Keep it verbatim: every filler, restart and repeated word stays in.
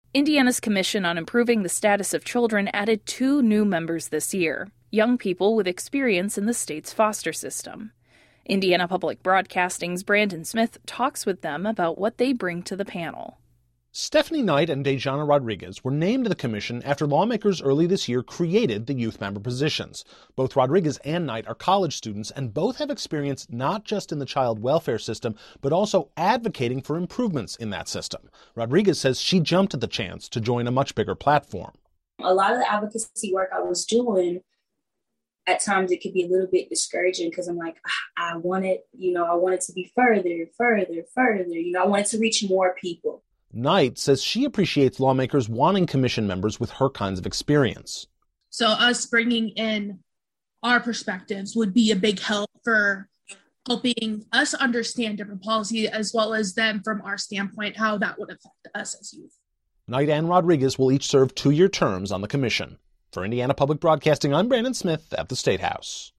Indiana's Commission on Improving the Status of Children added two new members this year, young people with experience in the state's foster system. Indiana Public Broadcasting's Brandon Smith talks with them about what they bring to the panel. Stephanie Knight and Dejana Rodriguez were named to the commission after lawmakers early this year created the youth member positions. Both Rodriguez and Knight are college students, and both have experience not just in the child welfare system, but also advocating for improvements in that system. Rodriguez says she jumped at the chance to join a much bigger platform. A lot of the advocacy work I was doing, at times it could be a little bit discouraging because I'm like, I want it, you know, I want it to be further, further, further. You know, I want it to reach more people. Knight says she appreciates lawmakers wanting commission members with her kinds of experience. So us bringing in our perspectives would be a big help for helping us understand different policy, as well as them from our standpoint, how that would affect us as youth. Knight and Rodriguez will each serve two-year terms on the commission. For Indiana Public Broadcasting, I'm Brandon Smith at the State House.